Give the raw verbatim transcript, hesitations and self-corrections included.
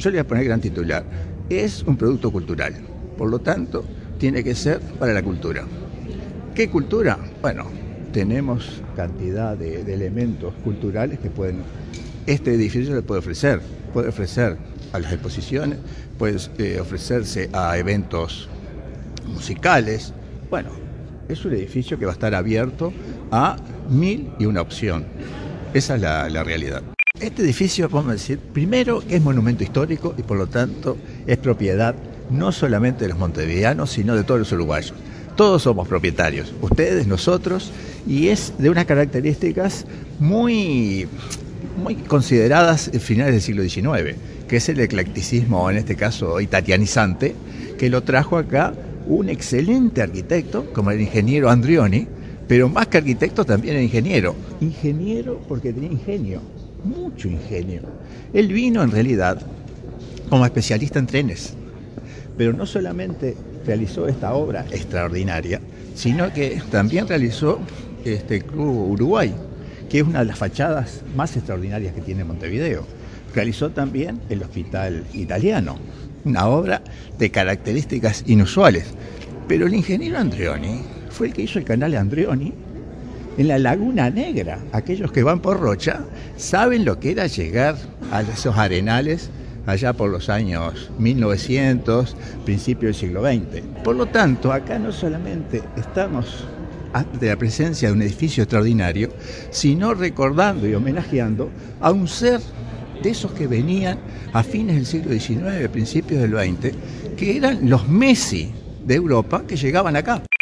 yo le voy a poner gran titular, es un producto cultural, por lo tanto, tiene que ser para la cultura. ¿Qué cultura? Bueno, tenemos cantidad de, de elementos culturales que pueden, este edificio le puede ofrecer, puede ofrecer a las exposiciones, puede eh, ofrecerse a eventos musicales. Bueno, es un edificio que va a estar abierto a mil y una opción. Esa es la, la realidad. Este edificio, vamos a decir, primero que es monumento histórico y por lo tanto es propiedad no solamente de los montevideanos, sino de todos los uruguayos. Todos somos propietarios, ustedes, nosotros, y es de unas características muy, muy consideradas en finales del siglo diecinueve, que es el eclecticismo, en este caso italianizante, que lo trajo acá un excelente arquitecto, como el ingeniero Andrioni, pero más que arquitecto también era ingeniero. Ingeniero porque tenía ingenio, mucho ingenio. Él vino en realidad como especialista en trenes, pero no solamente realizó esta obra extraordinaria, sino que también realizó este Club Uruguay, que es una de las fachadas más extraordinarias que tiene Montevideo. Realizó también el Hospital Italiano, una obra de características inusuales. Pero el ingeniero Andrioni fue el que hizo el canal Andrioni en la Laguna Negra. Aquellos que van por Rocha saben lo que era llegar a esos arenales allá por los años mil novecientos, principio del siglo veinte. Por lo tanto, acá no solamente estamos ante la presencia de un edificio extraordinario, sino recordando y homenajeando a un ser de esos que venían a fines del siglo diecinueve, principios del veinte, que eran los Messi de Europa que llegaban acá.